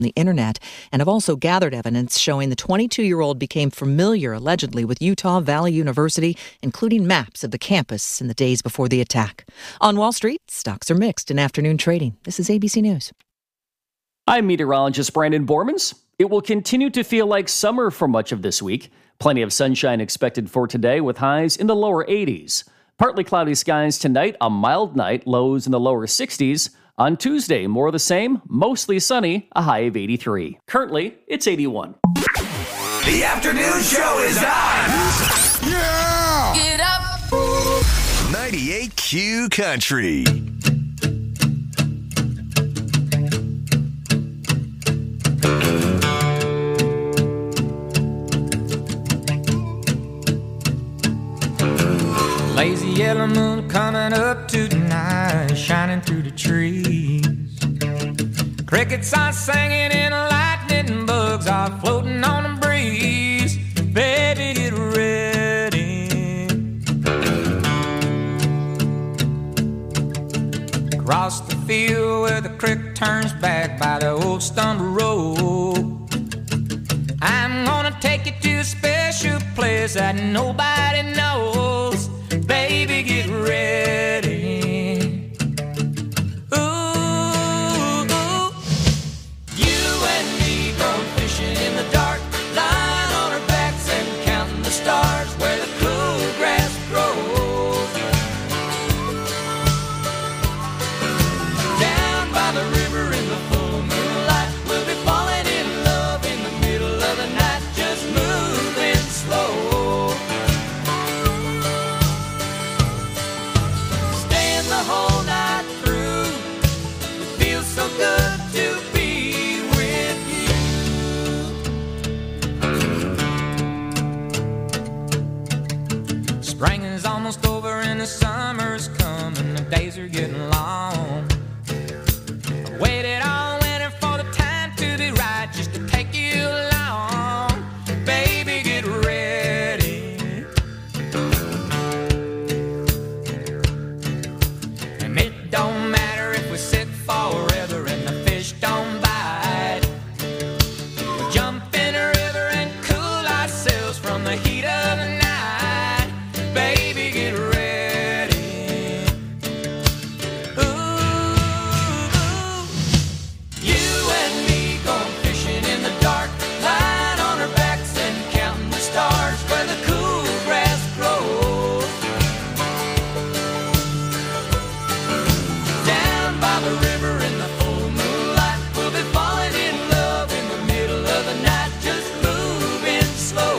the internet and have also gathered evidence showing the 22-year-old became familiar, allegedly, with Utah Valley University, including maps of the campus in the days before the attack. On Wall Street, stocks are mixed in afternoon trading. This is ABC News. I'm meteorologist Brandon Bormans. It will continue to feel like summer for much of this week. Plenty of sunshine expected for today with highs in the lower 80s. Partly cloudy skies tonight, a mild night, lows in the lower 60s. On Tuesday, more of the same, mostly sunny, a high of 83. Currently, it's 81. The afternoon show is on! Yeah! Get up! 98Q Country. Lazy yellow moon coming up tonight, shining through the trees. Crickets are singing and lightning bugs are floating on the breeze. Baby, get ready. Across the field where the creek turns back by the old stumble road, I'm gonna take you to a special place that nobody knows. Baby, get ready. Ooh, you and me going fishing in the dark, lying on our backs and counting the stars where the cool grass grows. Down by the river in the full moonlight, we'll be falling in love in the middle of the night, just moving slow. Whole night through, it feels so good to be with you. Spring is almost over and the summer's coming, the days are getting long. I waited all winter for the time to be right, just to take you along. Baby, get ready. Don't matter if we sit forever and the fish don't bite. We'll jump in a river and cool ourselves from the heat of the night. Baby, get ready. Ooh, you and me going fishing in the dark, lying on our backs and counting the stars where the cool grass grows. By the river in the full moonlight, we'll be falling in love in the middle of the night, just moving slow.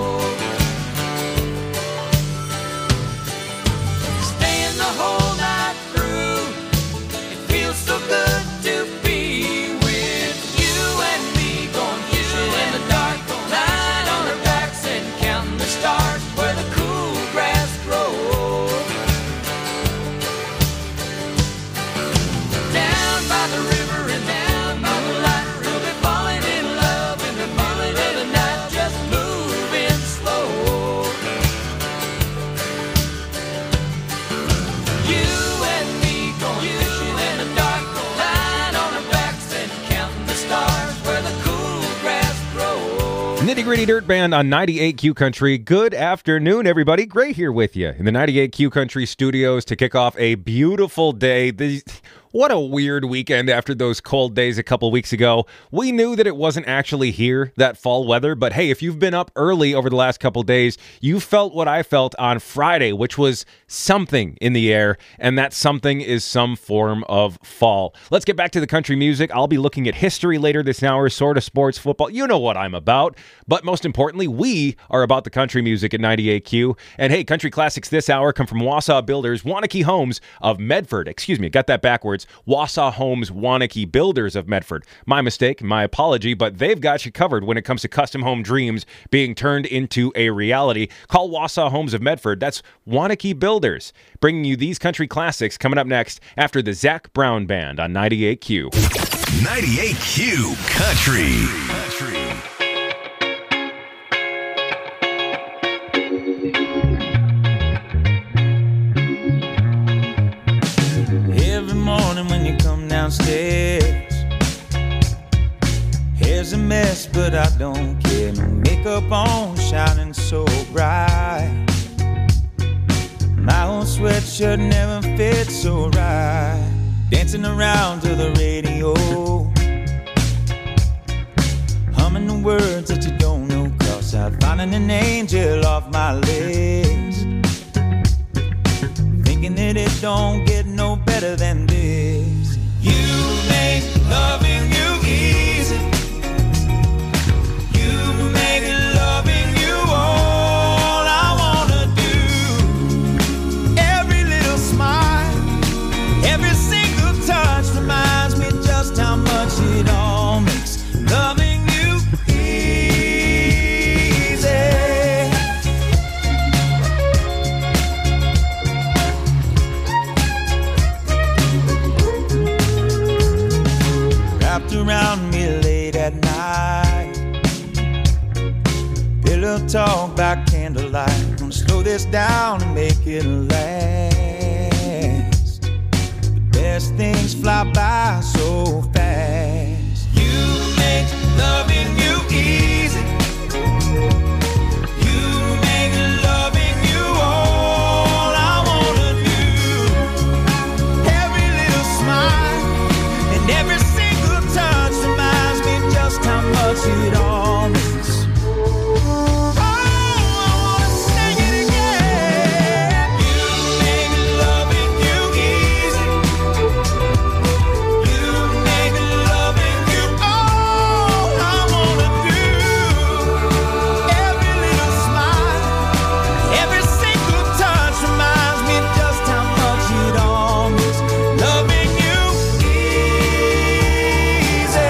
Staying the whole night through, it feels so good to be with you and me, going fishing in the dark, lying on our backs and counting the stars where the cool grass grows. By the river and down by the light, we'll be falling in love in the middle of the night, just moving slow. You and me going fishing in the dark, lying on our backs and counting the stars where the cool grass grows. Nitty Gritty Dirt Band on 98Q Country. Good afternoon, everybody. Gray here with you in the 98Q Country studios to kick off a beautiful day. What a weird weekend after those cold days a couple weeks ago. We knew that it wasn't actually here, that fall weather, but hey, if you've been up early over the last couple days, you felt what I felt on Friday, which was something in the air, and that something is some form of fall. Let's get back to the country music. I'll be looking at history later this hour, sort of sports, football. You know what I'm about. But most importantly, we are about the country music at 98Q. And hey, country classics this hour come from Wausau Builders, Waunakee Homes of Medford. Excuse me, got that backwards. Wausau Homes, Waunakee Builders of Medford. My mistake, my apology, but they've got you covered when it comes to custom home dreams being turned into a reality. Call Wausau Homes of Medford. That's Waunakee Builders. Bringing you these country classics coming up next after the Zac Brown Band on 98Q. 98Q Country. Every morning when you come downstairs, hair's a mess, but I don't care. No makeup on, shining so bright. My old sweatshirt never fit so right. Dancing around to the radio, humming the words that you don't know. Cause I'm finding an angel off my list, thinking that it don't get no better than this. You make loving you easy. You make loving you all I wanna do. Every little smile, every single touch reminds me just how much it all makes loving you easy. Wrapped around me late at night, pillow talk by candlelight. Gonna slow this down and make it last. The best things fly by so fast. You make loving you easy. You make loving you all I wanna do. Every little smile and every single touch reminds me just how much it all means. Oh, I wanna sing it again. You make loving you easy. You make loving you all I wanna do. Every little smile, every single touch reminds me just how much it all means. Loving you easy.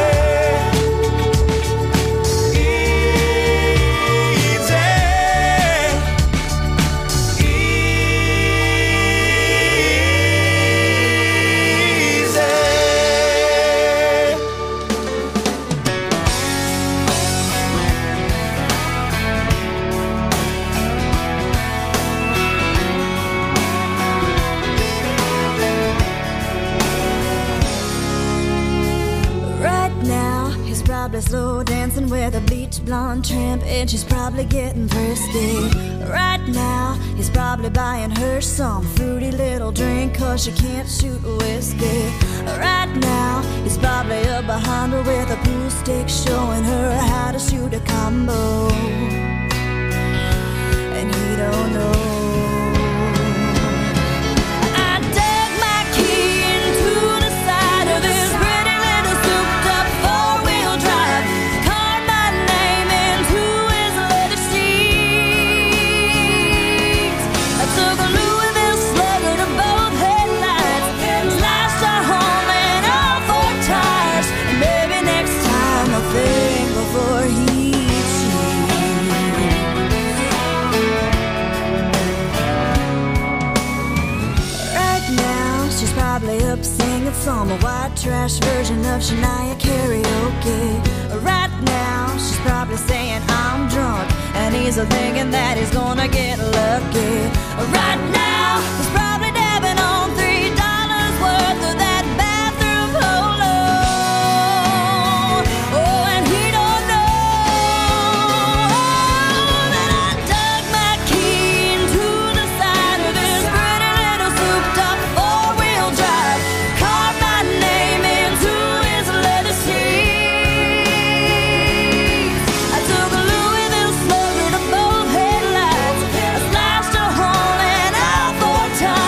Right now, he's probably slow dancing with a bleach blonde tramp, and she's probably getting frisky. Right now, he's probably buying her some fruity little drink, cause she can't shoot whiskey. Right now, he's probably up behind her with a pool stick, showing her how to shoot a combo. And he don't know. I dug my key into the side of this pretty little souped-up four-wheel drive, carved my name into his leather seats. I took a Louisville Slugger to both headlights, slashed a hole in all four tires. And maybe next time I'll think before he cheats. Right now, she's probably up singing some white trash version of Shania karaoke. Right now, she's probably saying I'm drunk, and he's thinking that he's gonna get lucky. Right now, he's probably dabbing on $3 worth of that bathroom polo. Oh, and he don't know that I dug my key into the side of this pretty little souped-up four-wheel drive, carved my name into his leather seats. I took a Louisville Slugger to both headlights, I slashed a hole in all four tires.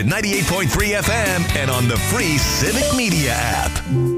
at 98.3 FM and on the free Civic Media app.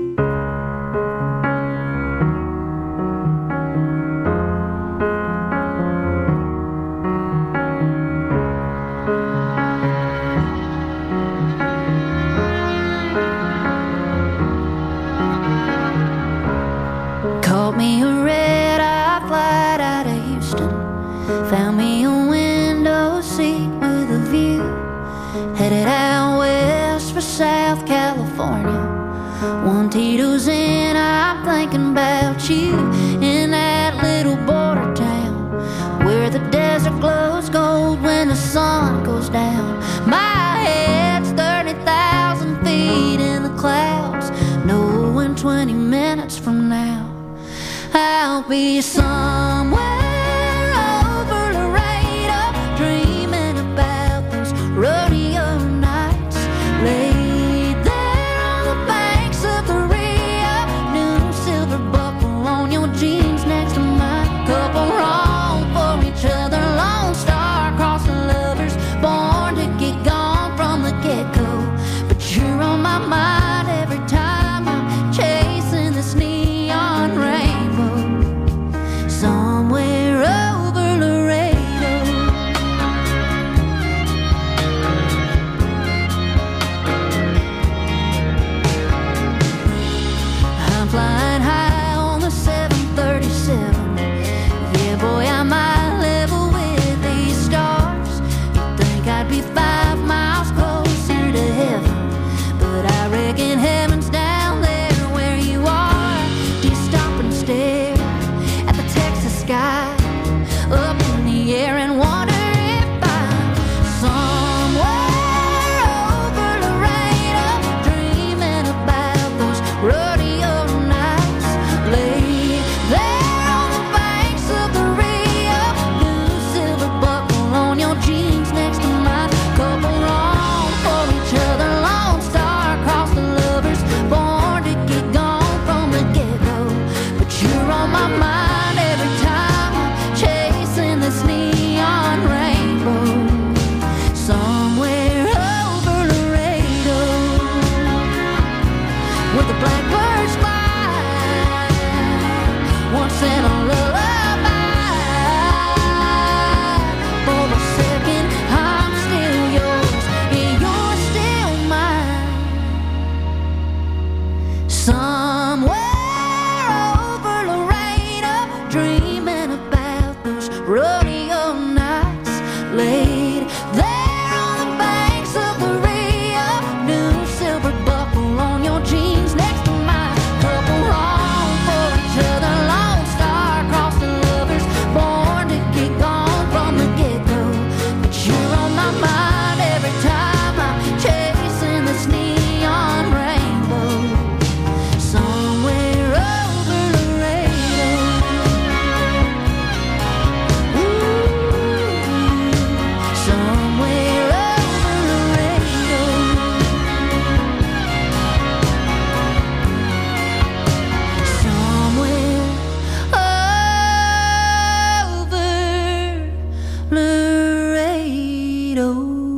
Caught me a red-eye flight out of Houston. Found me a window seat with a view. Headed out west for South California. One Tito's in, I'm thinking about you. In that little border town where the desert glows gold when the sun goes down. My head's 30,000 feet in the clouds, knowing 20 minutes from now I'll be somewhere over Laredo, dreaming about those rodeo nights. Laid there on the banks of the Rio, new silver buckle on your jeans next to mine. Couple wrong for each other, lone star crossing lovers, born to get gone from the get-go. But you're on my mind every time I'm chasing this neon rainbow. Somewhere over Laredo. I'm flying high on the 737. Yeah, boy, I might level with these stars. You'd think I'd be 5 miles closer to heaven, but I reckon heaven's down there where you are. Do you stop and stare at the Texas sky up in the air and wonder if I'm somewhere over Laredo, dreaming about those rodeo nights. Laid there on the banks of the Rio, new silver buckle on your jeans next to mine. Couple wrong for each other, lone star across the lovers, born to get gone from the get-go. But you're on my mind every time I'm chasing this neon rainbow. Somewhere over Laredo, where the blackbirds fly, once in a lullaby. For a second, I'm still yours, and you're still mine. Somewhere over Laredo, dreaming about those rodeo nights. Laid there on the banks of the Rio, new silver buckle on your jeans next to mine. Couple wrong for each other, lone star across the lovers, born to get gone from the get-go. But you're on my mind every time I'm chasing this neon rainbow. Somewhere over Laredo. Ooh, somewhere over Laredo. Somewhere over Laredo.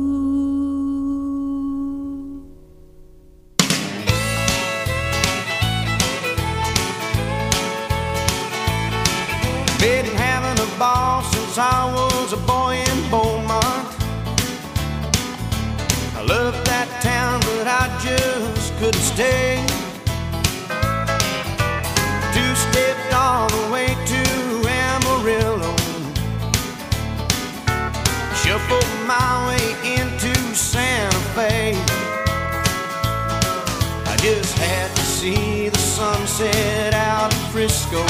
Been having a ball since I was a boy in Beaumont. I loved that town, but I just couldn't stay. Two-stepped all the way to Amarillo, shuffled my way into Santa Fe. I just had to see the sunset out of Frisco.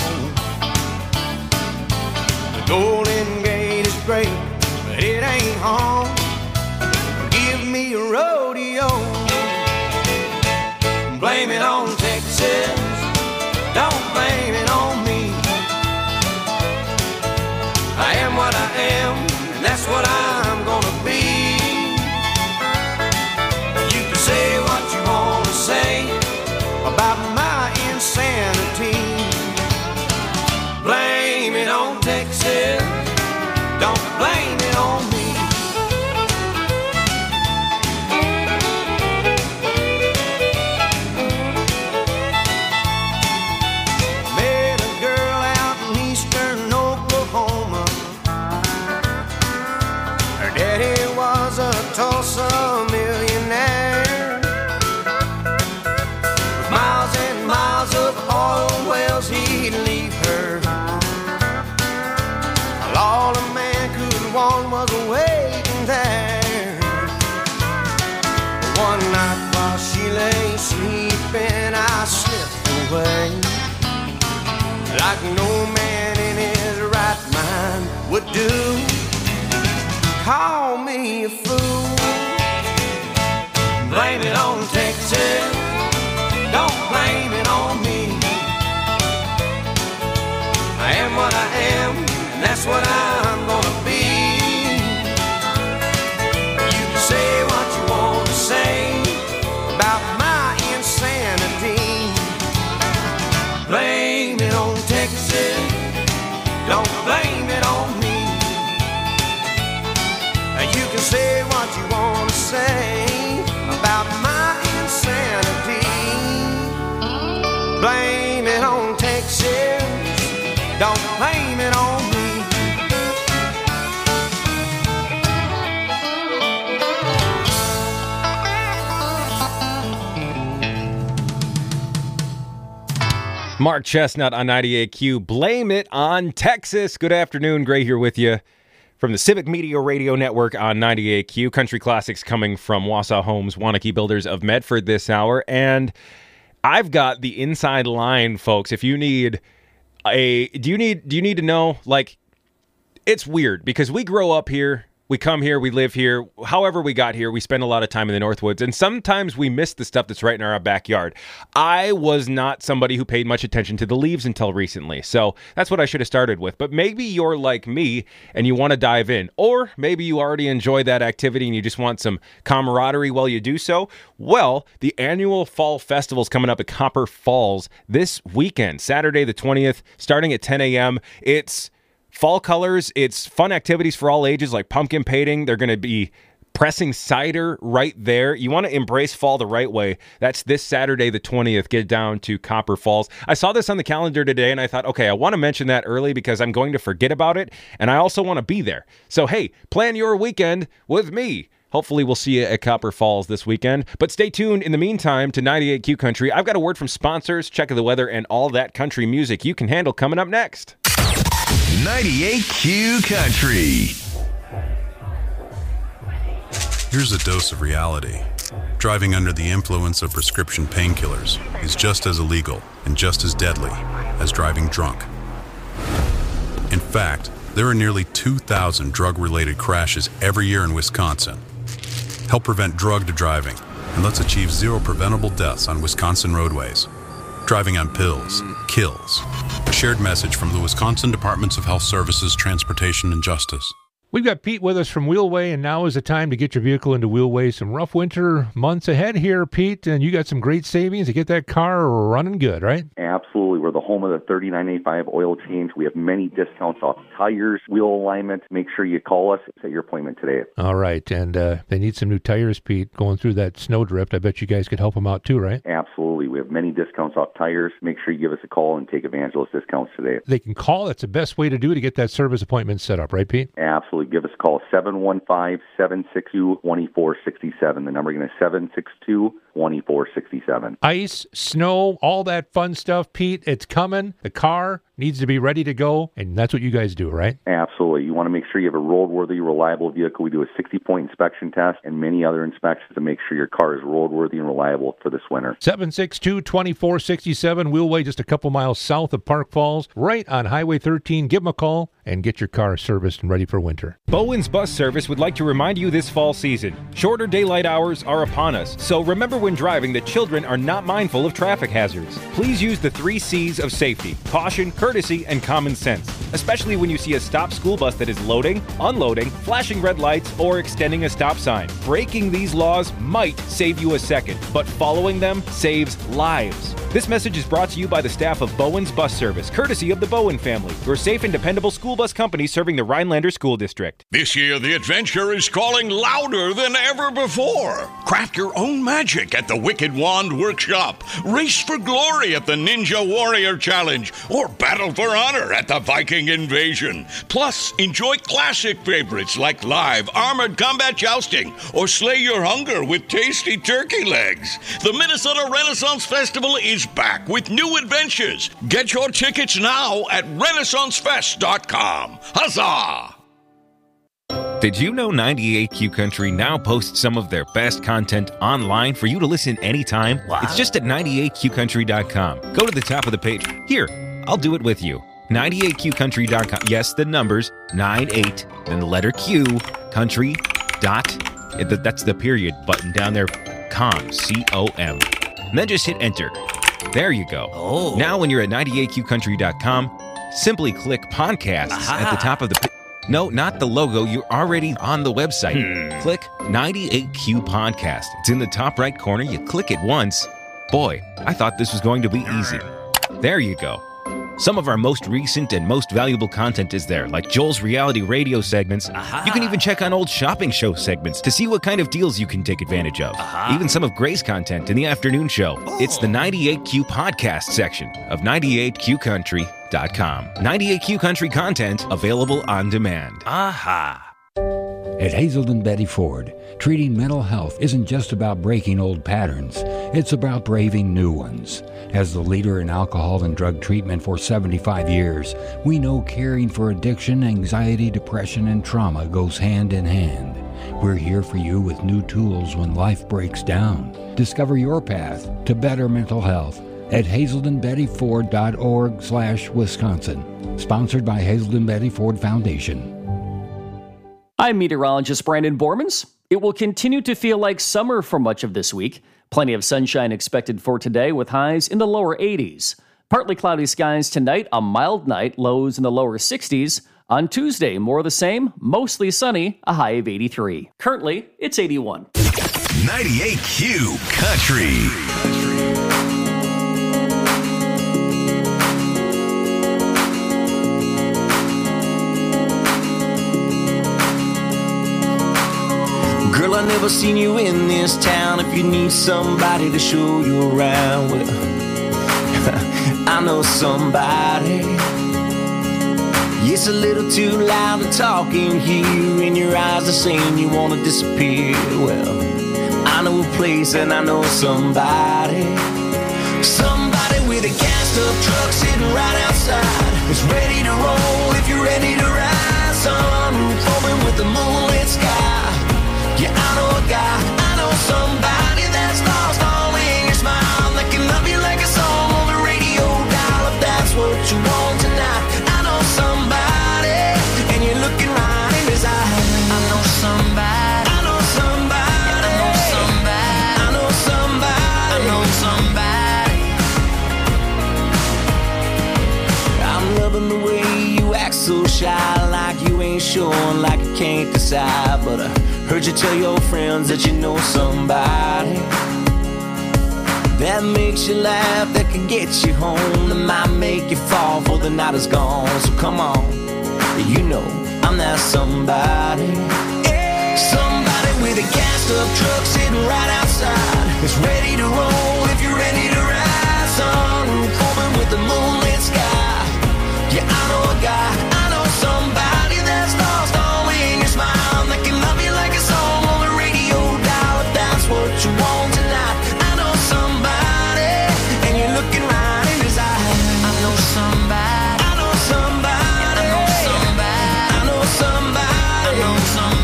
The Golden Gate is great, but it ain't home. Give me a rodeo. Blame it on Texas, don't blame it on me. I am what I am, and that's what I'm gonna be. You can say what you want to say about my insanity. Blame it on Texas, don't blame it on me. way, like no man in his right mind would do. Call me a fool, blame it on Texas, don't blame it on me. I am what I am, and that's what I'm gonna be. You can say what you want to say about my insanity. Blame it on Texas, don't blame it on me. You can say what you want to say about my insanity. Blame it on Texas, don't blame it on me. Mark Chestnut on 98Q. Blame it on Texas. Good afternoon. Gray here with you from the Civic Media Radio Network on 98Q. Country classics coming from Wausau Homes, Waunakee Builders of Medford this hour. And I've got the inside line, folks. If you need do you need to know, like, it's weird because we grow up here. We come here, we live here. However we got here, we spend a lot of time in the Northwoods, and sometimes we miss the stuff that's right in our backyard. I was not somebody who paid much attention to the leaves until recently, so that's what I should have started with. But maybe you're like me, and you want to dive in, or maybe you already enjoy that activity and you just want some camaraderie while you do so. Well, the annual Fall Festival is coming up at Copper Falls this weekend, Saturday the 20th, starting at 10 a.m. It's fall colors, it's fun activities for all ages like pumpkin painting. They're going to be pressing cider right there. You want to embrace fall the right way. That's this Saturday the 20th. Get down to Copper Falls. I saw this on the calendar today and I thought, okay, I want to mention that early because I'm going to forget about it and I also want to be there. So hey, plan your weekend with me. Hopefully we'll see you at Copper Falls this weekend. But stay tuned in the meantime to 98Q Country. I've got a word from sponsors, check of the weather, and all that country music you can handle coming up next. 98Q Country. Here's a dose of reality. Driving under the influence of prescription painkillers is just as illegal and just as deadly as driving drunk. In fact, there are nearly 2,000 drug-related crashes every year in Wisconsin. Help prevent drugged driving, and let's achieve zero preventable deaths on Wisconsin roadways. Driving on pills kills. A shared message from the Wisconsin Departments of Health Services, Transportation, and Justice. We've got Pete with us from Wheelway, and now is the time to get your vehicle into Wheelway. Some rough winter months ahead here, Pete, and you got some great savings to get that car running good, right? Absolutely. We're the home of the 3985 oil change. We have many discounts off tires, wheel alignment. Make sure you call us. Set your appointment today. All right, and they need some new tires, Pete, going through that snowdrift. I bet you guys could help them out too, right? Absolutely. We have many discounts off tires. Make sure you give us a call and take advantage of those discounts today. They can call. That's the best way to do it, to get that service appointment set up, right, Pete? Absolutely. Give us a call, 715-762-2467. The number again is 762-2467. Ice, snow, all that fun stuff, Pete. It's coming. The car needs to be ready to go, and that's what you guys do, right? Absolutely. You want to make sure you have a roadworthy, reliable vehicle. We do a 60-point inspection test and many other inspections to make sure your car is roadworthy and reliable for this winter. 762-2467, Wheelway, just a couple miles south of Park Falls, right on Highway 13. Give them a call and get your car serviced and ready for winter. Bowen's Bus Service would like to remind you this fall season, shorter daylight hours are upon us, so remember when driving that children are not mindful of traffic hazards. Please use the 3 C's of safety: caution, courtesy, and common sense, especially when you see a stopped school bus that is loading, unloading, flashing red lights, or extending a stop sign. Breaking these laws might save you a second, but following them saves lives. This message is brought to you by the staff of Bowen's Bus Service, courtesy of the Bowen family, your safe and dependable school bus company serving the Rhinelander School District. This year, the adventure is calling louder than ever before. Craft your own magic at the Wicked Wand Workshop. Race for glory at the Ninja Warrior Challenge, or battle for honor at the Viking Invasion. Plus, enjoy classic favorites like live armored combat jousting, or slay your hunger with tasty turkey legs. The Minnesota Renaissance Festival is back with new adventures. Get your tickets now at RenaissanceFest.com. Huzzah! Did you know 98Q Country now posts some of their best content online for you to listen anytime? Wow. It's just at 98qcountry.com. Go to the top of the page. Here, I'll do it with you. 98qcountry.com. Yes, the numbers, 98, then the letter Q, country, dot, that's the period button down there, com, C-O-M. And then just hit enter. There you go. Oh. Now when you're at 98qcountry.com, simply click podcast at the top of the page. No, not the logo. You're already on the website. Click 98Q Podcast. It's in the top right corner. You click it once. Boy, I thought this was going to be easy. There you go. Some of our most recent and most valuable content is there, like Joel's reality radio segments. You can even check on old shopping show segments to see what kind of deals you can take advantage of. Even some of Gray's content in the afternoon show. It's the 98Q Podcast section of 98qcountry.com. 98Q Country content available on demand. At Hazelden Betty Ford, treating mental health isn't just about breaking old patterns. It's about braving new ones. As the leader in alcohol and drug treatment for 75 years, we know caring for addiction, anxiety, depression, and trauma goes hand in hand. We're here for you with new tools when life breaks down. Discover your path to better mental health at hazeldenbettyford.org/Wisconsin. Sponsored by Hazelden Betty Ford Foundation. I'm meteorologist Brandon Bormans. It will continue to feel like summer for much of this week. Plenty of sunshine expected for today with highs in the lower 80s. Partly cloudy skies tonight, a mild night, lows in the lower 60s. On Tuesday, more of the same, mostly sunny, a high of 83. Currently, it's 81. 98Q Country. Girl, I never seen you in this town. If you need somebody to show you around, well, I know somebody. It's a little too loud to talk in here, and your eyes are saying you want to disappear. Well, I know a place and I know somebody. Somebody with a gassed up truck sitting right outside. It's ready to roll if you're ready to ride. Sunroof open with the moonlit sky. Yeah, I know a guy, I know somebody that's lost all in your smile. That can love you like a song on the radio dial. If that's what you want tonight, I know somebody, and you're looking right in his eyes. I know somebody, I know somebody, I know somebody, I know somebody, I know somebody. I'm loving the way you act so shy, like you ain't sure, like you can't decide, but heard you tell your friends that you know somebody that makes you laugh, that can get you home, that might make you fall for the night is gone. So come on, you know I'm that somebody. Somebody with a gassed up truck sitting right outside. It's ready to roll if you're ready to ride. Sunroof open with the moonlit sky. Yeah, I know a guy, I know somebody that's lost all in your smile. That can love you like a song on the radio dial. If that's what you want tonight, I know somebody, and you're looking right in his eyes. I know somebody, I know somebody, I know somebody, I know somebody, I know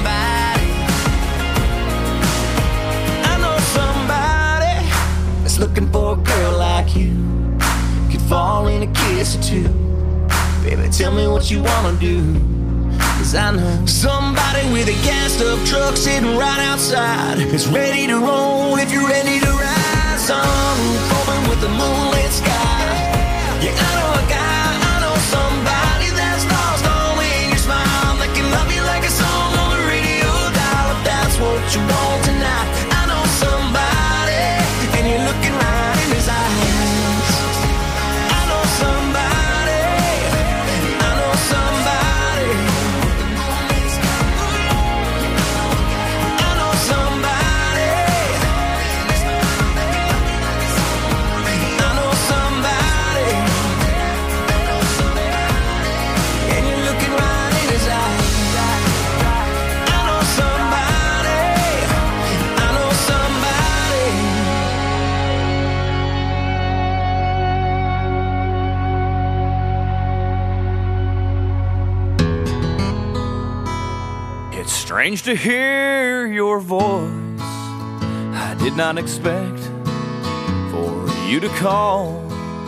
somebody, I know somebody that's looking for a girl like you. Could fall in a kiss or two. Baby, tell me what you wanna do, 'cause I know somebody with a gassed up truck sitting right outside. It's ready to roll if you're ready to ride. Sunroof open with the moonlit sky. Yeah, I know a guy, I know somebody that's lost all in your smile. That can love you like a song on the radio dial. If that's what you want tonight, I know somebody, and you're looking right in his eyes. I know somebody. Strange to hear your voice. I did not expect for you to call.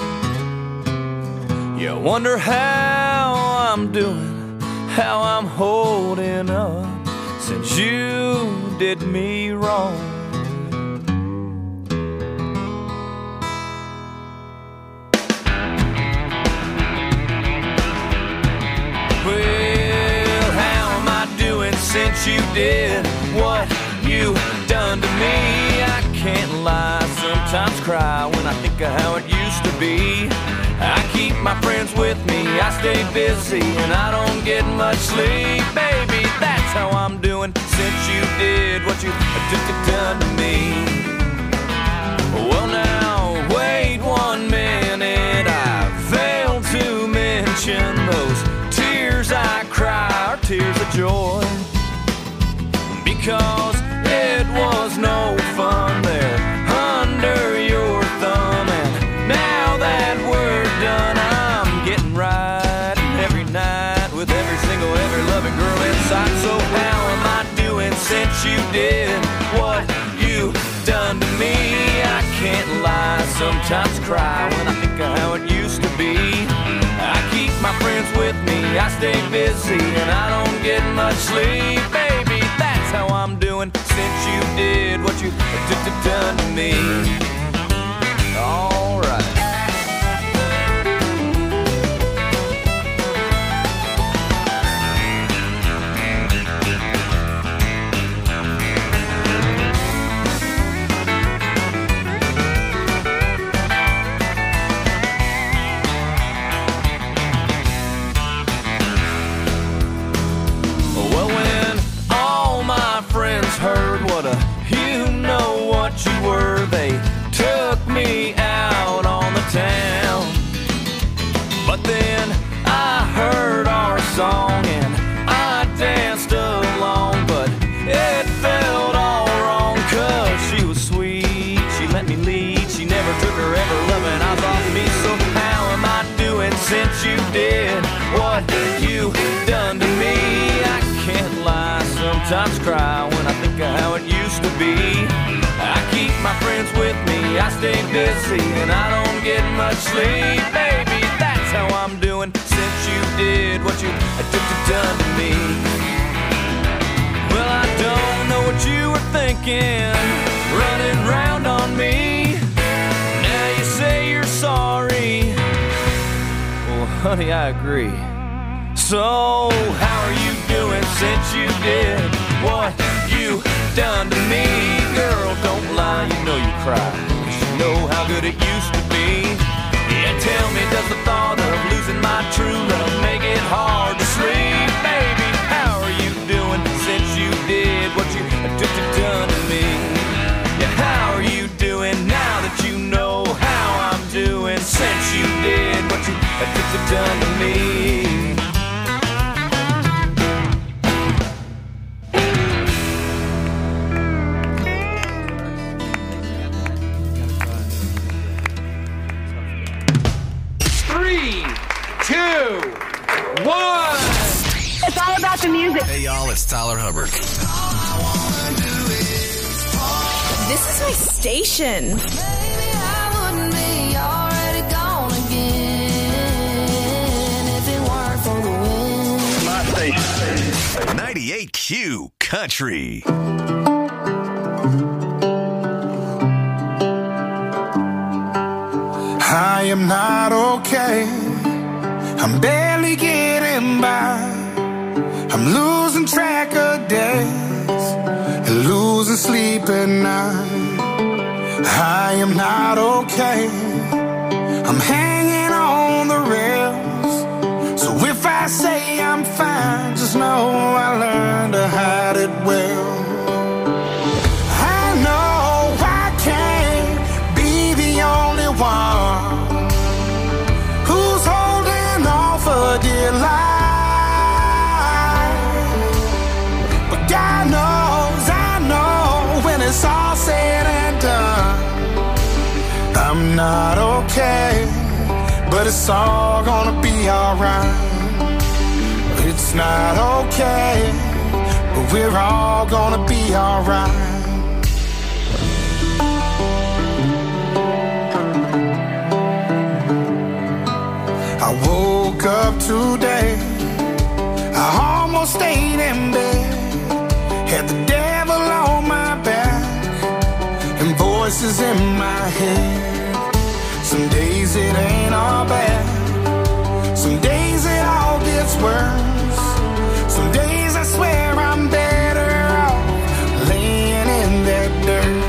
You wonder how I'm doing, how I'm holding up since you did me wrong. Well, how am I doing since you did what you done to me? I can't lie, sometimes cry when I think of how it used to be. I keep my friends with me, I stay busy, and I don't get much sleep. Baby, that's how I'm doing since you did what you done to me. Well now, wait 1 minute, I failed to mention those tears I cry are tears of joy. Because it was no fun there under your thumb, and now that we're done, I'm getting right every night with every single, every loving girl inside. So how am I doing since you did what you done to me? I can't lie, sometimes cry when I think of how it used to be. I keep my friends with me, I stay busy, and I don't get much sleep. Baby, that's how I'm doing since you did what you done to me. All right. Heard what you know what you were. They took me out on the town, but then I heard our song and I danced along, but it felt all wrong, 'cause she was sweet, she let me lead, she never took her ever loving eyes off me. So how am I doing since you did what you done to me? I can't lie, sometimes cry when I think of how it used to be. I keep my friends with me, I stay busy, and I don't get much sleep. Baby, that's how I'm doing since you did what you done to me. Well, I don't know what you were thinking, running round on me. Now you say you're sorry. Well, honey, I agree. So how are you doing since you did what you done to me? Girl, don't lie, you know you cry, 'cause you know how good it used to be. Yeah, tell me, does the thought of losing my true love make it hard to sleep? Baby, how are you doing since you did what you done to me? Yeah, how are you doing now that you know how I'm doing since you did what you done to me? It's all about the music. Hey, y'all, it's Tyler Hubbard. This is my station. Maybe I wouldn't be already gone again if it weren't for the wind. My station. 98Q Country. I am not okay. I'm barely getting by. I'm losing track of days and losing sleep at night. I am not okay. I'm hanging on the rails. So if I say I'm fine, just know I learned to hide it well. I know I can't be the only one who's holding on for dear life. But God knows, I know, when it's all said and done, I'm not okay, but it's all gonna be alright. It's not okay, but we're all gonna be alright. I woke up today, I almost stayed in bed, had the devil on my back, and voices in my head. Some days it ain't all bad, some days it all gets worse. Some days I swear I'm better off laying in that dirt.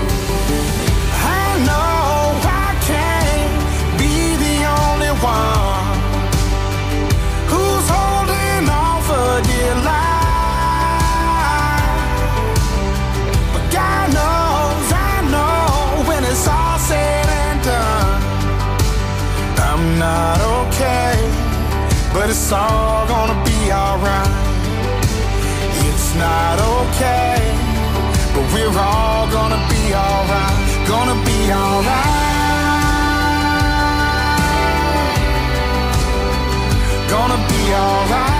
I know I can't be the only one who's holding on for dear life. But God knows, I know, when it's all said and done, I'm not okay, but it's all gonna be alright. It's not okay, but we're all gonna be alright. Gonna be alright. Gonna be alright.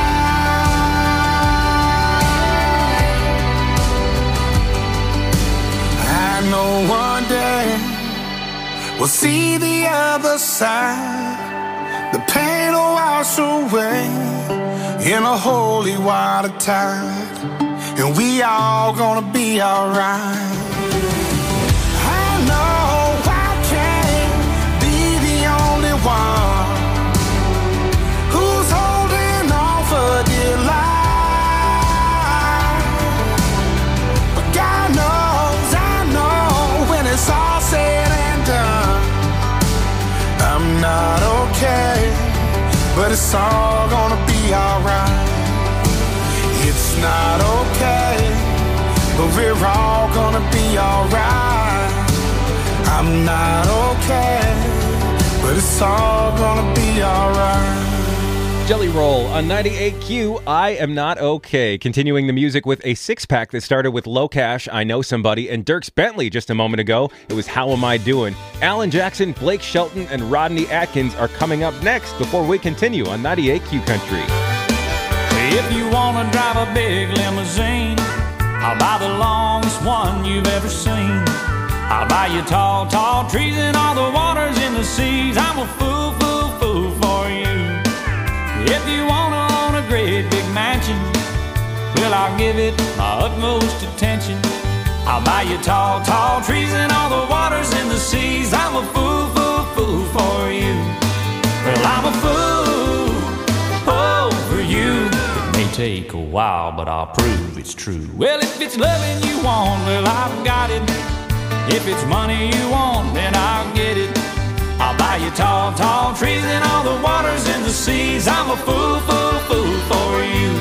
I know one day we'll see the other side. The pain will wash away in a holy water tide, and we all gonna be alright. I know I can't be the only one who's holding on for dear life, but God knows, I know, when it's all said and done, I'm not okay, but it's all gonna be alright. It's not okay, but we're all gonna be alright. I'm not okay, but it's all gonna be alright. Jelly Roll on 98Q, I Am Not Okay. Continuing the music with a six-pack that started with Low Cash, I Know Somebody, and Dierks Bentley just a moment ago. It was How Am I Doing? Alan Jackson, Blake Shelton, and Rodney Atkins are coming up next before we continue on 98Q Country. If you wanna drive a big limousine, I'll buy the longest one you've ever seen. I'll buy you tall, tall trees and all the waters in the seas. I'm a fool, fool, fool for you. If you wanna own a great big mansion, well, I'll give it my utmost attention. I'll buy you tall, tall trees and all the waters in the seas. I'm a fool, fool, fool for you. Well, I'm a fool, oh, for you. It may take a while, but I'll prove it's true. Well, if it's loving you want, well, I've got it. If it's money you want, then I'll get it. I'll buy you tall, tall trees and all the waters in the seas. I'm a fool, fool, fool for you.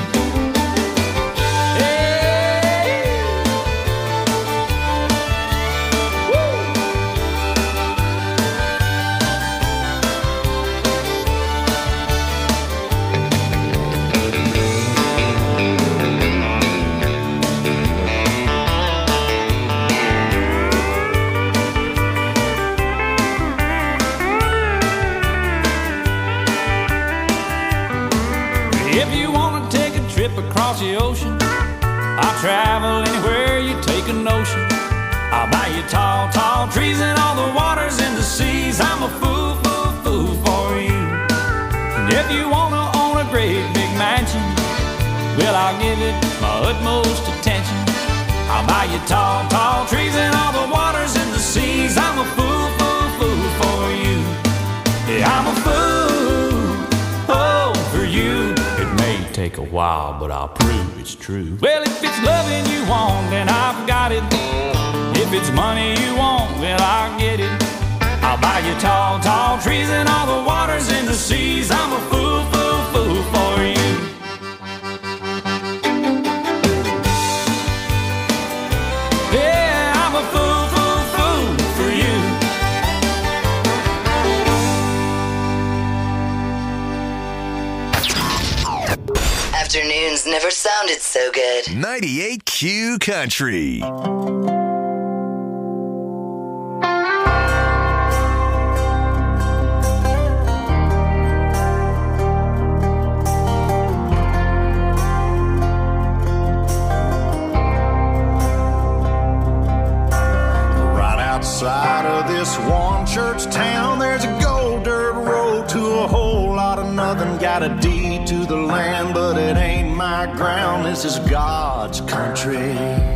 Across the ocean, I'll travel anywhere you take a notion. I'll buy you tall, tall trees and all the waters in the seas. I'm a fool, fool, fool for you. And if you wanna own a great big mansion, well, I'll give it my utmost attention. I'll buy you tall, tall trees and all the waters in the seas. I'm a fool, fool, fool for you. Yeah, I'm a fool, oh, for you. Take a while, but I'll prove it's true. Well, if it's loving you want, then I've got it. If it's money you want, well, I'll get it. I'll buy you tall, tall trees and all the waters in the seas. I'm a fool, fool, fool for you. Yeah, I'm a fool, fool, fool for you. Afternoons never sounded so good. 98Q Country. this one church town, there's a gold dirt road to a whole lot of nothing. Got a deed to the land, but it ain't my ground. This is God's country.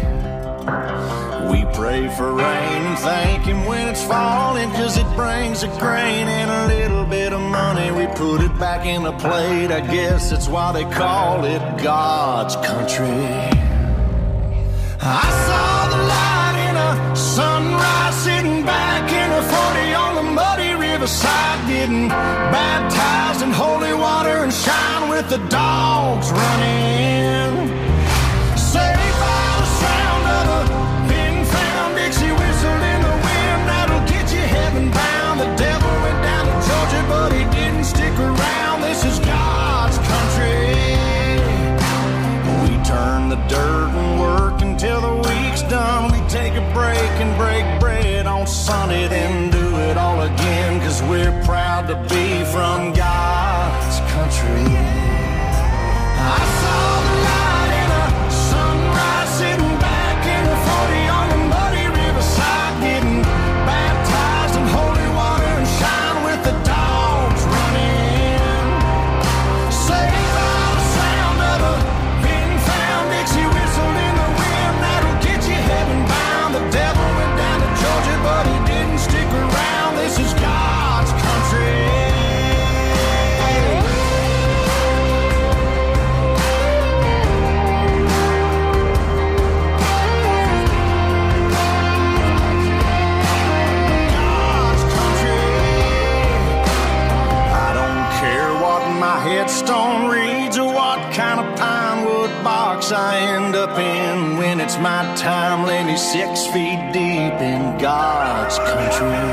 We pray for rain and thank Him when it's falling, 'cause it brings a grain and a little bit of money. We put it back in the plate, I guess that's why they call it God's country. I saw the light in a sunrise, sitting back in a 40 on the muddy riverside, getting baptized in holy water and shine with the dogs running. Saved by the sound of a pin-found Dixie whistle in the wind, that'll get you heaven bound. The devil went down to Georgia, but he didn't stick around. This is God's country. We turn the dirt and work until the week's done. We take a break and break bread on Sunday, then do it all again, 'cause we're proud to be from God's country. I saw the light in a sunrise, sitting back in a 40 on the muddy riverside, getting baptized in holy water and shine with the dogs running. Saved by the sound of a pin-found Dixie whistle in the wind, that'll get you heaven bound. The devil went down to Georgia, but he didn't stick around. This is God's country. Headstone reads or what kind of pine wood box I end up in when it's my time, laying 6 feet deep in God's country.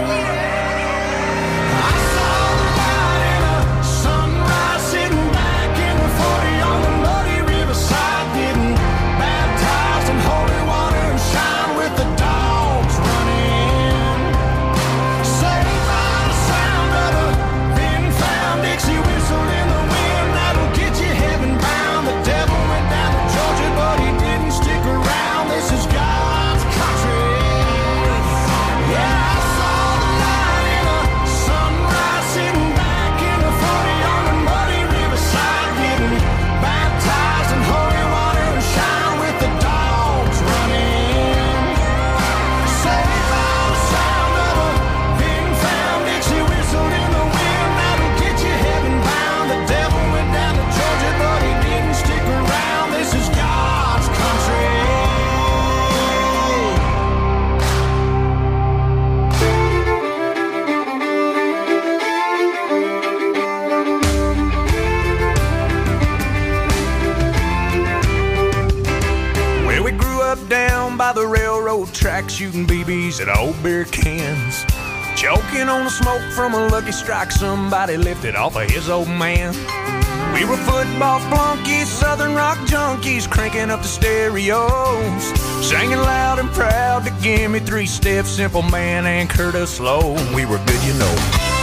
I saw the light in a sunrise, sitting back in the 40 on the muddy riverside, getting baptized in holy water and shine with the dogs running. Saved by the sound of a pin-found Dixie whistle in the wind, that'll get you heaven bound. The devil went down to Georgia, but he didn't stick around. This is God's country. Yeah, I saw the light in a sunrise, sitting back in a 40 on the muddy riverside, getting baptized in holy water and shine with the dogs running. Saved by the sound of a pin-found Dixie whistle in the wind, that'll get you heaven bound. The devil went down to Georgia, but he didn't stick around. This is God's country. Well, we grew up down by the railroad track, shooting BBs at old beer cans, choking on the smoke from a Lucky Strike somebody lifted off of his old man. We were football flunkies, southern rock junkies, cranking up the stereos, singing loud and proud to Give Me 3 Steps, Simple Man, and Curtis Slow. We were good, you know.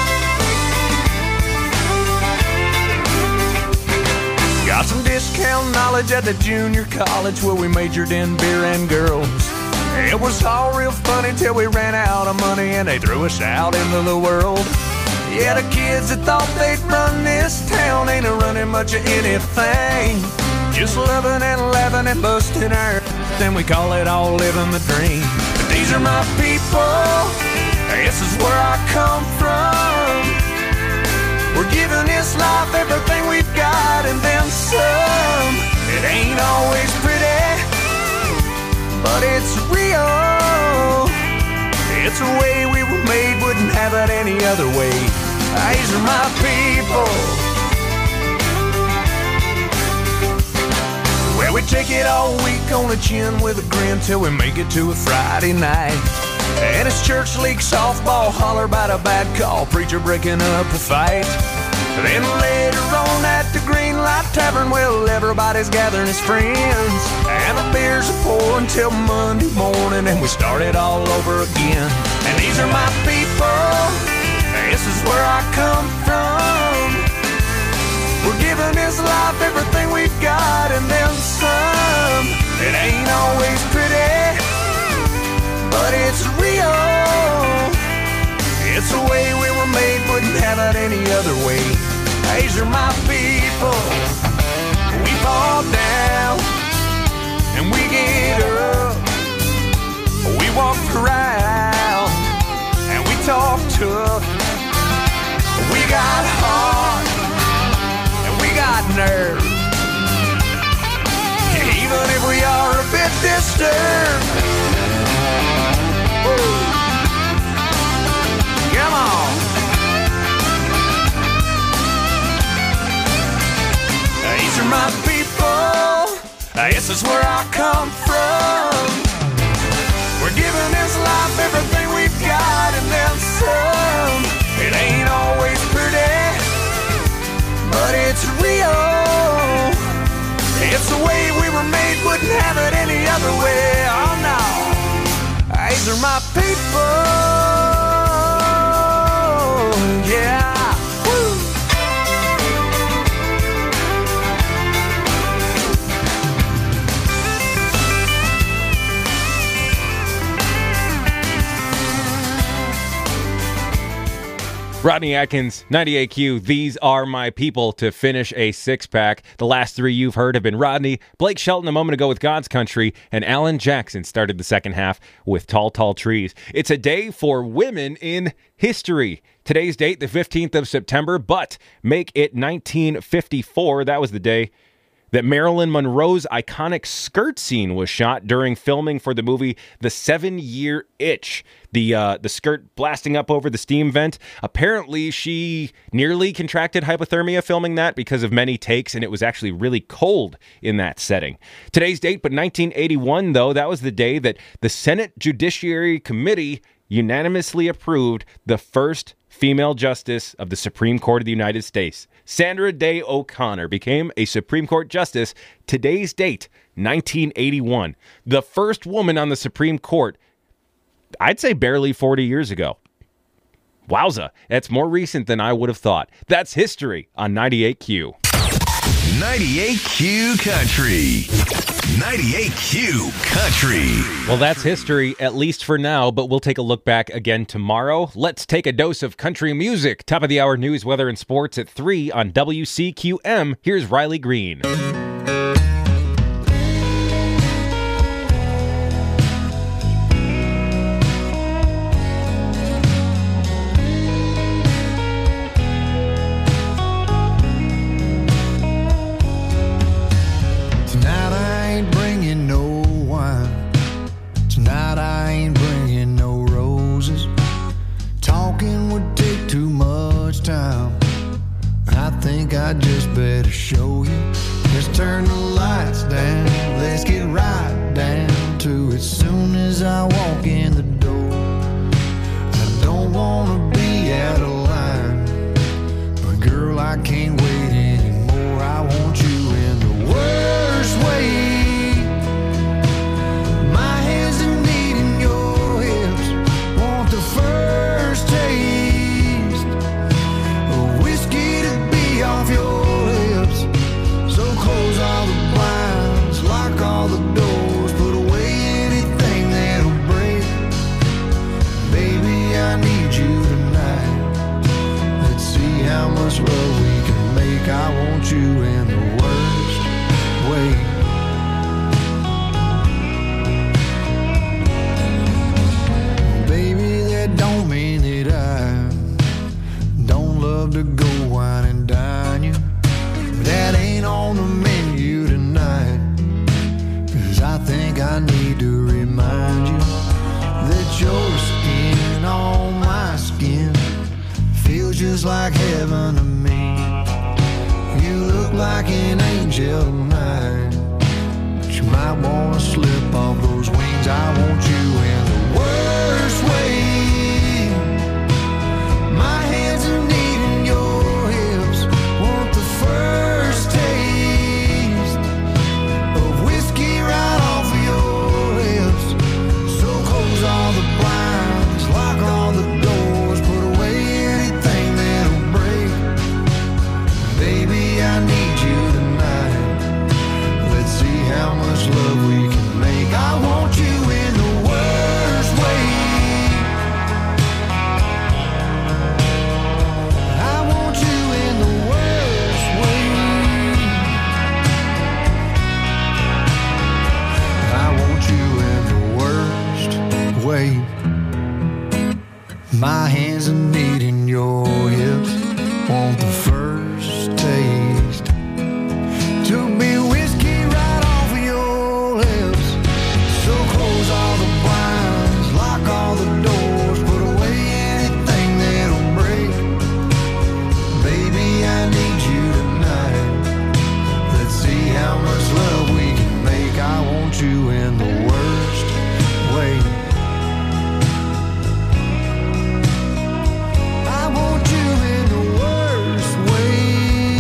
Got some discount knowledge at the junior college where we majored in beer and girls. It was all real funny till we ran out of money and they threw us out into the world. Yeah, the kids that thought they'd run this town ain't a-running much of anything. Just loving and laughing and busting our then we call it all living the dream. But these are my people, this is where I come from. We're giving this life everything we've got and then some. It ain't always pretty, but it's real. It's the way we were made, wouldn't have it any other way. These are my people. Well, we take it all week on the chin with a grin till we make it to a Friday night. And it's church league softball, holler about a bad call, preacher breaking up a fight. Then later on at the Green Light Tavern, well, everybody's gathering as friends, and the beers are pouring till Monday morning, and we start it all over again. And these are my people, this is where I come from. We're giving this life everything we've got and then some. It ain't always pretty, but it's real. other way. These are my people. We fall down and we get up. We walk around and we talk tough. We got heart and we got nerve. Even if we are a bit disturbed. Woo. Come on. These are my people. This is where I come from. We're giving this life everything we've got and then some. It ain't always pretty, but it's real. It's the way we were made, wouldn't have it any other way. Oh no, these are my people. Yeah. Woo. Rodney Atkins, 98Q, these are my people to finish a six-pack. The last three you've heard have been Rodney, Blake Shelton a moment ago with God's Country, and Alan Jackson started the second half with Tall, Tall Trees. It's a day for women in history. Today's date, the 15th of September, but make it 1954. That was the day that Marilyn Monroe's iconic skirt scene was shot during filming for the movie The 7-Year Itch. The skirt blasting up over the steam vent. Apparently, she nearly contracted hypothermia filming that because of many takes, and it was actually really cold in that setting. Today's date, but 1981, though, that was the day that the Senate Judiciary Committee unanimously approved the first female justice of the Supreme Court of the United States. Sandra Day O'Connor became a Supreme Court justice. Today's date, 1981. The first woman on the Supreme Court, I'd say barely 40 years ago. Wowza, that's more recent than I would have thought. That's history on 98Q. 98Q Country. 98Q Country. Well, that's history, at least for now, but we'll take a look back again tomorrow. Let's take a dose of country music. Top of the hour news, weather, and sports at 3 on WCQM. Here's Riley Green. I just better show you. Just turn the lights down. Let's get right down to it. Soon as I walk in the door, I don't wanna be out of line, but girl, I can't wait anymore. I want you in the worst way. My hands are needing your hips. Want the first taste of whiskey to be off your lips. So close all the blinds, lock all the doors, put away anything that'll break. Baby, I need you tonight. Let's see how much love we can make. I want you in the worst way. Baby, that don't mean that I don't love to go wine and dine you. That ain't on the menu tonight. 'Cause I think I need to remind you that your skin on my skin feels just like heaven to me. You look like an angel tonight, but you might wanna slip off those wings. I want you in the worst way. My hands are needing your hips. Want the first taste of whiskey right off of your lips. So close all the blinds, lock all the doors, put away anything that'll break. Baby, I need you tonight. Let's see how much love we can make. I want you in the world. need in your hips. Want the first taste to be whiskey right off of your lips. So close all the blinds, lock all the doors, put away anything that'll break. Baby, I need you tonight. Let's see how much love we can make. I want you in the worst way. I want you in the worst way.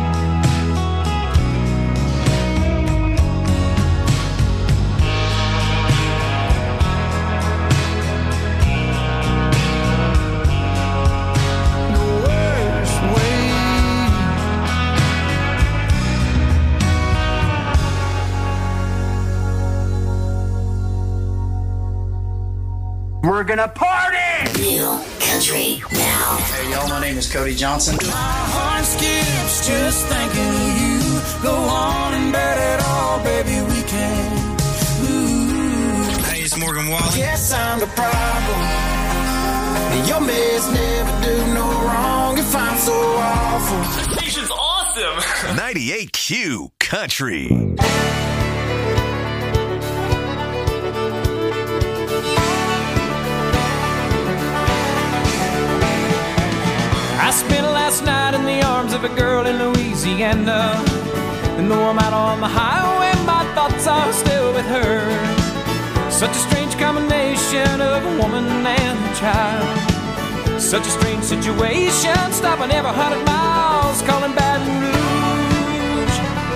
The worst way. We're gonna party! Real country now. Hey y'all, my name is Cody Johnson. My heart skips just thinking of you. Go on and bet it all, baby, we can. Ooh. Hey, it's Morgan Wallen. Guess I'm the problem. Your mess never do no wrong if I'm so awful. The station's awesome. 98Q Country. I spent last night in the arms of a girl in Louisiana. And though I'm out on the highway, my thoughts are still with her. Such a strange combination of a woman and a child. Such a strange situation, stopping every 100 miles, calling Baton Rouge.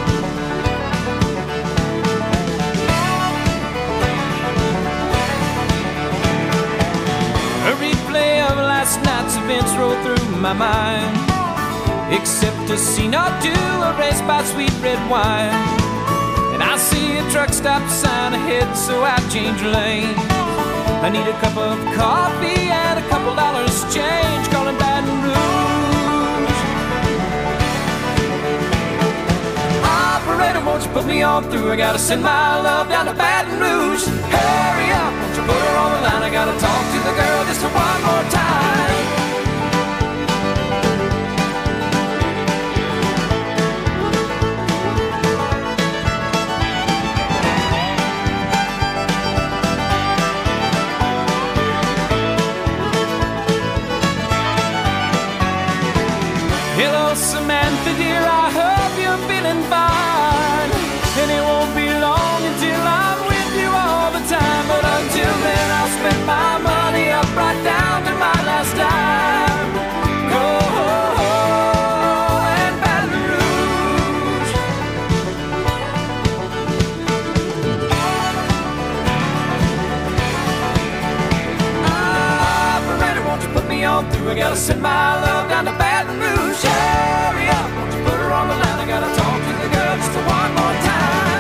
A replay of last night's events roll through my mind, except a scene or two erased by sweet red wine. And I see a truck stop sign ahead, so I change lanes. I need a cup of coffee and a couple dollars change, calling Baton Rouge. Operator, won't you put me on through? I gotta send my love down to Baton Rouge. Hurry up, won't you put her on the line? I gotta talk to the girl just one more time. Hello, Samantha, dear, I hope you're feeling fine. And it won't be long until I'm with you all the time. But until then, I'll spend my money up right down to my last dime. Go and Baton Rouge. Operator, won't you put me on through? I gotta send my love down to Baton Rouge. Hurry up, won't you put her on the line? I gotta talk to the girl just one more time.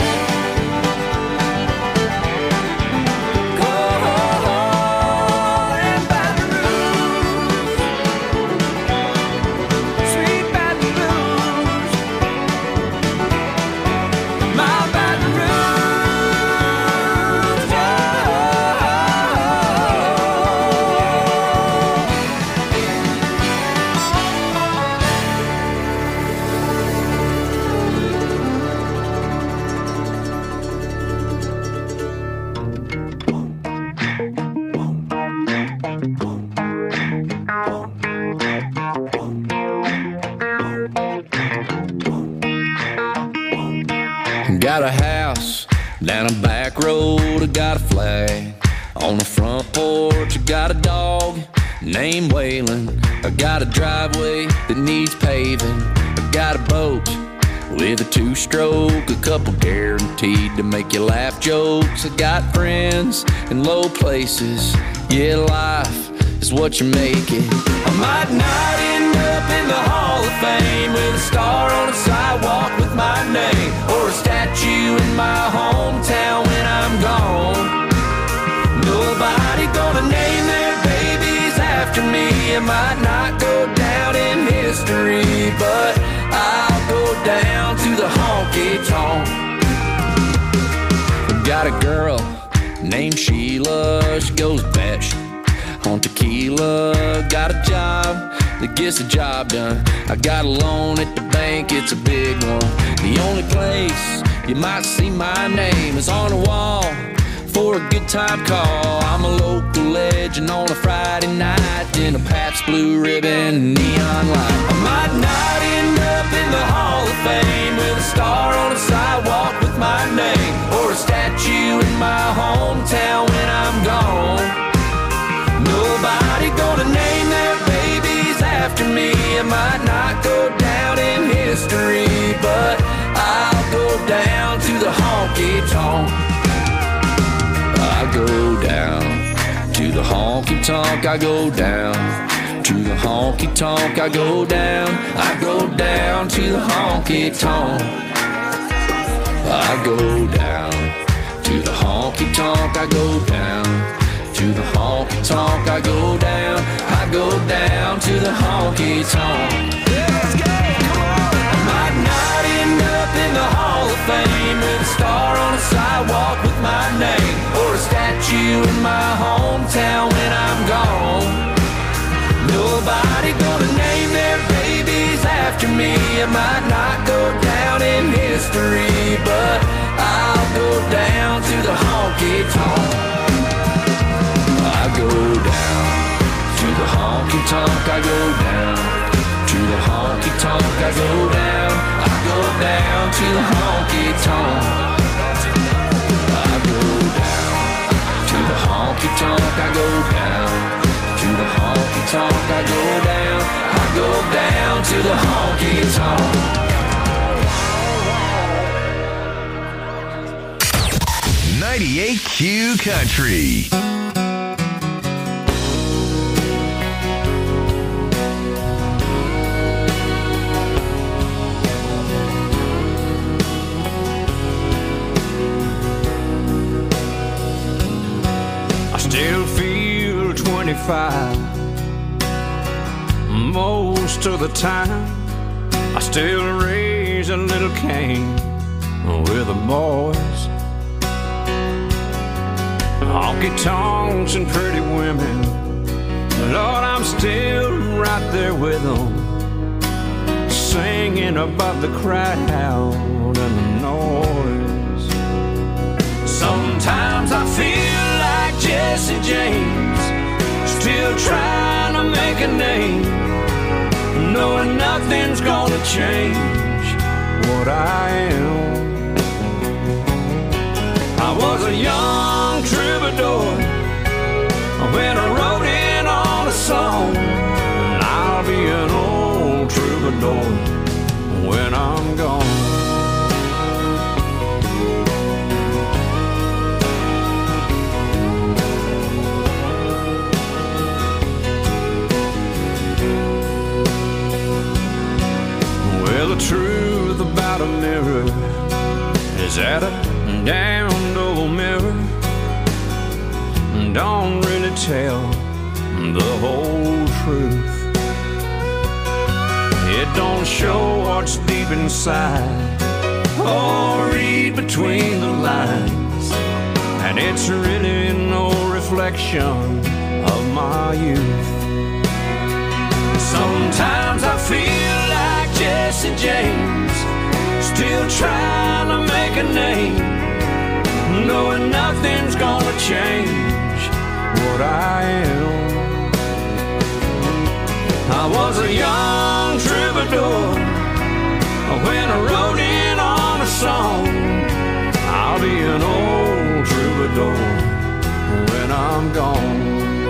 Go and Baton Rouge, sweet Baton Rouge, my Baton Rouge, Got a house down a back road, I got a flag on the front porch. I got a dog named Waylon. I got a driveway that needs paving. I got a boat with a two-stroke, a couple guaranteed to make you laugh jokes. I got friends in low places. Yeah, life is what you make it. I might not end up in the Hall of Fame with a star on the sidewalk with my name, or a statue in my hometown when I'm gone. Nobody gonna name their babies after me. It might not go down in history, but I'll go down to the honky-tonk. Got a girl named Sheila, she goes best on tequila. Got a job that gets the job done. I got a loan at the bank, it's a big one. The only place you might see my name is on the wall for a good time call. I'm a local legend on a Friday night in a Pabst Blue Ribbon neon light. I might not end up in the Hall of Fame with a star on a sidewalk with my name, or a statue in my hometown when I'm gone. Nobody gonna name their babies after me. I might not go down in history, but I'll go down to the honky-tonk. I go down to the honky-tonk. I go down to the honky-tonk. I go down. I go down to the honky-tonk. I go down to the honky-tonk. I go down to the honky-tonk. I go down. I go down to the honky-tonk. Let's go! Come on! I might not end up in the Hall of Fame with a star on a sidewalk with my name, or a statue in my hometown when I'm gone. Nobody gonna name their babies after me. I might not go down in history, but I'll go down to the honky-tonk. I go down to the honky-tonk. I go down to the honky-tonk. I go down. I go down to the honky-tonk. I go down to the honky-tonk. I go down to the honky-tonk. I go down. I go down to the honky-tonk. 98Q Country. Still feel 25 most of the time. I still raise a little Cain with the boys. Honky-tonks and pretty women, Lord, I'm still right there with them, singing above the crowd and the noise. Sometimes I feel like Jesse James, still trying to make a name, knowing nothing's gonna change what I am. I was a young troubadour when I wrote in on a song, and I'll be an old troubadour when I'm gone. The truth about a mirror is that a damned old mirror don't really tell the whole truth. It don't show what's deep inside or read between the lines, and it's really no reflection of my youth. Sometimes I feel like Jesse James, still trying to make a name, knowing nothing's gonna change what I am. I was a young troubadour when I wrote in on a song. I'll be an old troubadour when I'm gone.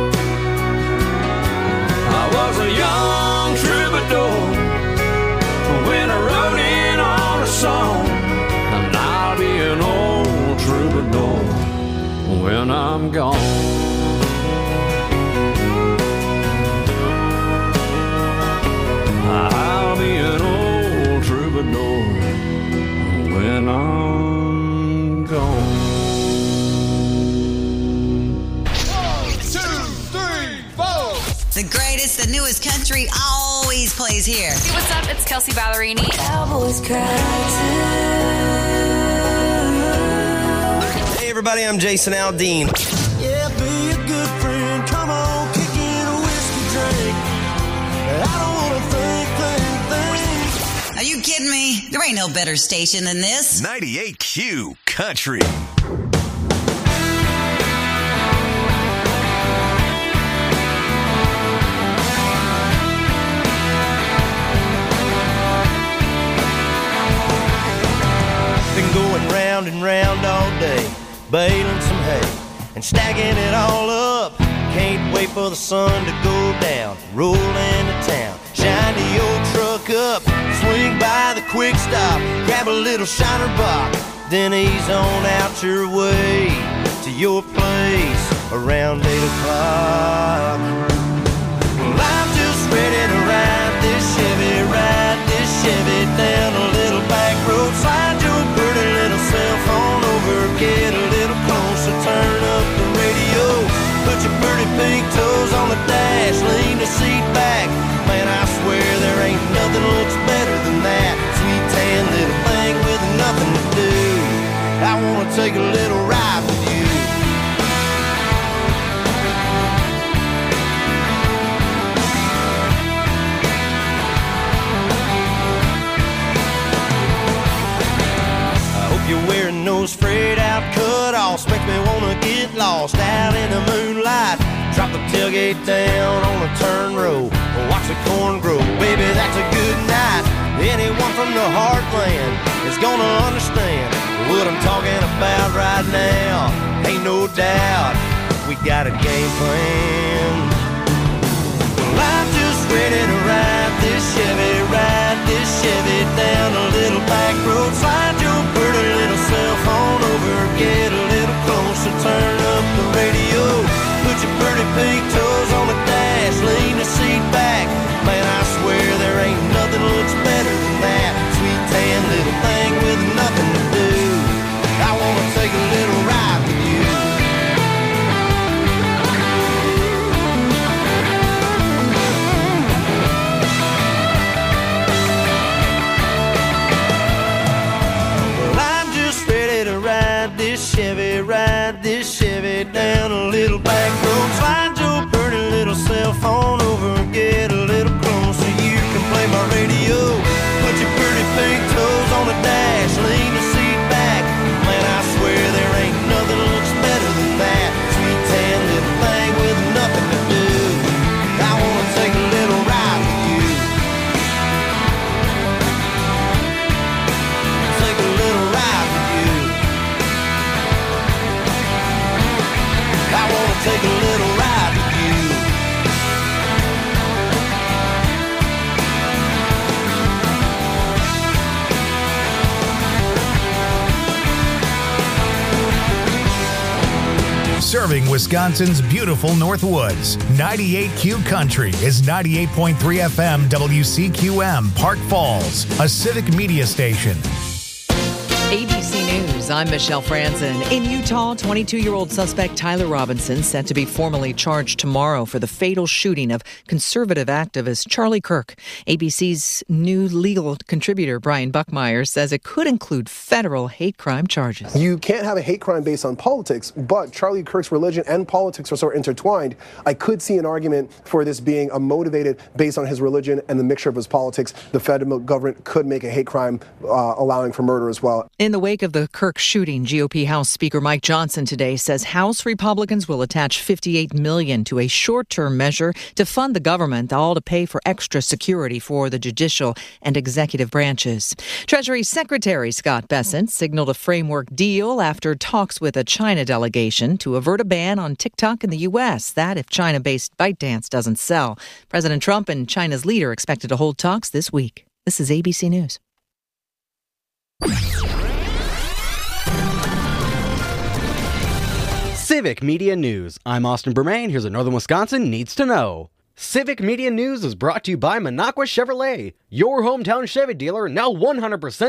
I was a young troubadour when I wrote in on a song, and I'll be an old troubadour when I'm gone. I'll be an old troubadour when I'm gone. 1, 2, 3, 4. The greatest, the newest country always plays here. Hey, what's up? It's Kelsey Ballerini. Cowboys cry Hey everybody, I'm Jason Aldean. Yeah, be a good friend. Come on, kick There ain't no better station than this. 98Q Country. Been going round and round all day, baling some hay and stacking it all up. Can't wait for the sun to go down, roll into town, shine the old truck up, swing by the quick stop, grab a little shiner box, then ease on out your way to your place around 8 o'clock. Well, I'm just ready to ride this Chevy down a little back road, slide your pretty little cell phone over, get a little closer, turn up the radio, put your pretty pink toes on the dash, lean the seat back. Man, I swear there ain't nothing looks better than that sweet tan little thing with nothing to do. I wanna take a little ride with you. You're wearing those frayed out cut-offs, makes me wanna get lost out in the moonlight. Drop the tailgate down on a turn row, watch the corn grow. Baby, that's a good night. Anyone from the heartland is gonna understand what I'm talking about right now. Ain't no doubt we got a game plan. Well, I'm just ready to ride this Chevy down a little back road, slide your pretty little cell phone over, get a little closer, turn up the radio, put your pretty pink toes on the dash, lean the seat back. Man, I swear there ain't nothing looks better than that sweet tan little thing with nothing to do. I wanna take a little ride with you. Ride this Chevy down a little back road, slide your pretty little cell phone over, get a little closer, you can play my radio, put your pretty pink toes on the dash, lean the seat back. Man, I swear there ain't nothing looks better than that sweet tan little thing with nothing to do. I wanna take a little ride with you. Take a little ride with you. I wanna take a little ride with you. Serving Wisconsin's beautiful Northwoods. 98Q Country is 98.3 FM WCQM Park Falls, a civic media station. ABC News, I'm Michelle Franzen. In Utah, 22-year-old suspect Tyler Robinson set to be formally charged tomorrow for the fatal shooting of conservative activist Charlie Kirk. ABC's new legal contributor, Brian Buckmeyer, says it could include federal hate crime charges. You can't have a hate crime based on politics, but Charlie Kirk's religion and politics are sort of intertwined. I could see an argument for this being a motivated based on his religion and the mixture of his politics. The federal government could make a hate crime allowing for murder as well. In the wake of the Kirk shooting, GOP House Speaker Mike Johnson today says House Republicans will attach $58 million to a short-term measure to fund the government, all to pay for extra security for the judicial and executive branches. Treasury Secretary Scott Bessent signaled a framework deal after talks with a China delegation to avert a ban on TikTok in the U.S. That if China-based ByteDance doesn't sell. President Trump and China's leader expected to hold talks this week. This is ABC News. Civic Media News. I'm Austin Bermain. Here's what Northern Wisconsin needs to know. Civic Media News is brought to you by Minocqua Chevrolet, your hometown Chevy dealer, now 100%